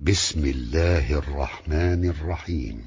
بسم الله الرحمن الرحيم.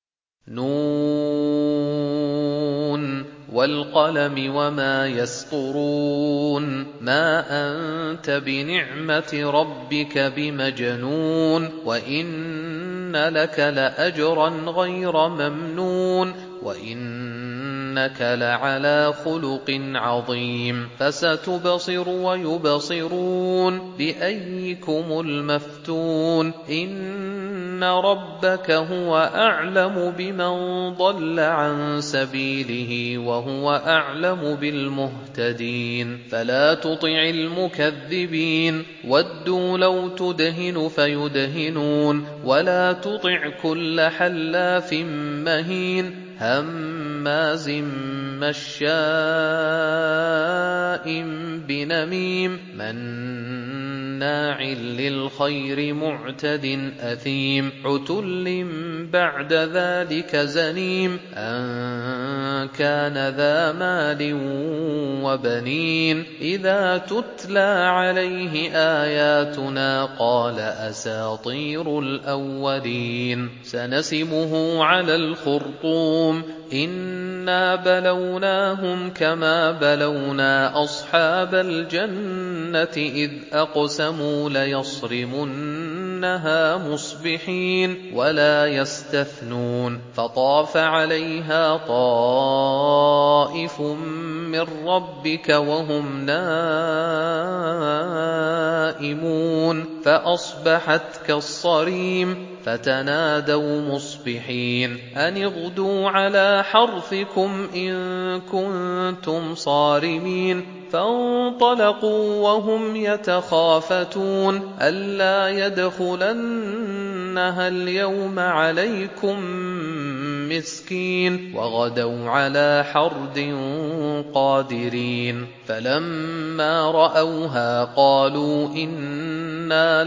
نون والقلم وما يسطرون ما أنت بنعمة ربك بمجنون وإن لك لأجرا غير ممنون وإنك لعلى خلق عظيم فستبصر ويبصرون بأيكم المفتون إن ربك هو أعلم بمن ضل عن سبيله وهو أعلم بالمهتدين فلا تطع المكذبين ودوا لو تدهن فيدهنون ولا تطع كل حلاف مهين هماز مشاء بنميم مناع للخير معتد أثيم عتل بعد ذلك زنيم أن كان ذا مال وبنين إذا تتلى عليه آياتنا قال أساطير الأولين سنسمه على الخرطوم إنا بلوناهم كما بلونا أصحاب الجنة إذ أقسموا ليصرمنها مصبحين ولا يستثنون فطاف عليها طائف من ربك وهم نائمون فأصبحت كالصريم فتنادوا مصبحين أن اغدوا على حرثكم إن كنتم صارمين فانطلقوا وهم يتخافتون ألا يدخلنها اليوم عليكم مسكين وغدوا على حرد قادرين فلما رأوها قالوا إنا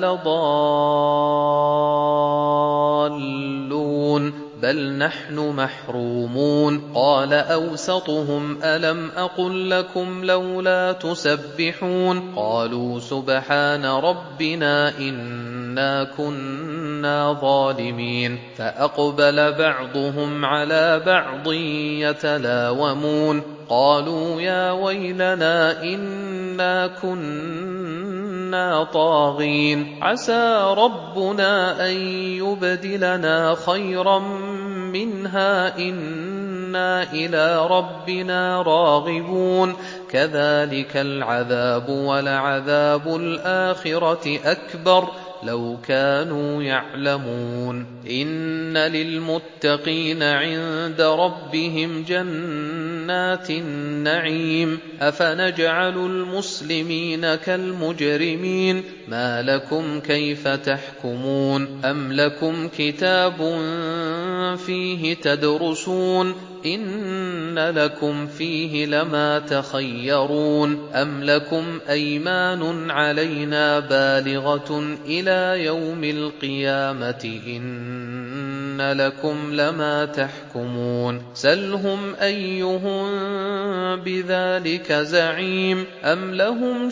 لضالون بل نحن محرومون قال أوسطهم ألم أقل لكم لولا تسبحون قالوا سبحان ربنا إنا كنا ظالمين فأقبل بعضهم على بعض يتلاومون قالوا يا ويلنا إنا كنا طاغين عسى ربنا أن يبدلنا خيرا منها إنا إلى ربنا راغبون كذلك العذاب ولعذاب الآخرة أكبر لو كانوا يعلمون إن للمتقين عند ربهم جنات النعيم أفنجعل المسلمين كالمجرمين ما لكم كيف تحكمون أم لكم كتاب فيه تدرسون إن لكم فيه لما تخيرون أم لكم أيمان علينا بالغة إلى يوم القيامة إن لكم لما تحكمون سلهم أيهم بذلك زعيم أم لهم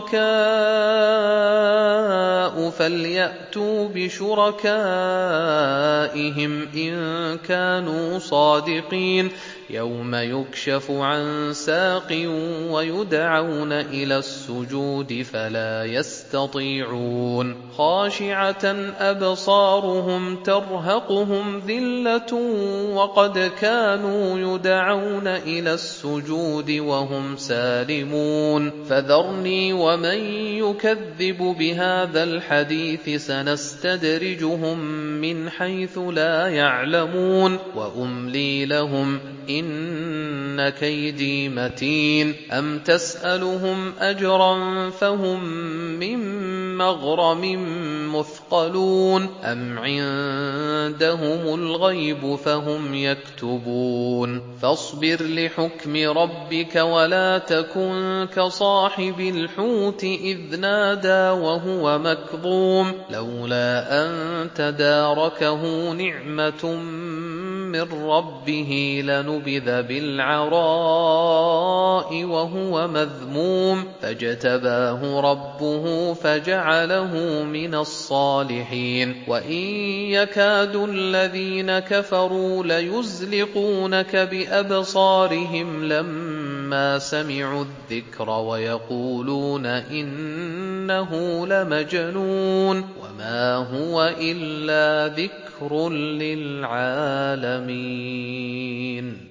شركاء فليأتوا بشركائهم إن كانوا صادقين يوم يكشف عن ساق ويدعون إلى السجود فلا يستطيعون خاشعة أبصارهم ترهقهم ذلة وقد كانوا يدعون إلى السجود وهم سالمون فذرني ومن يكذب بهذا الحديث سنستدرجهم من حيث لا يعلمون وأملي لهم إن كيدي متين أم تسألهم أجرا فهم من مغرم مثقلون أم عندهم الغيب فهم يكتبون فاصبر لحكم ربك ولا تكن كصاحب الحوت إذ نادى وهو مكظوم لولا أن تداركه نعمة من ربه لنبذ بالعراء وهو مذموم فاجتباه ربه فجعله من الصالحين وإن يكاد الذين كفروا ليزلقونك بأبصارهم لما سمعوا الذكر ويقولون إنه لمجنون وما هو إلا ذكر للعالمين.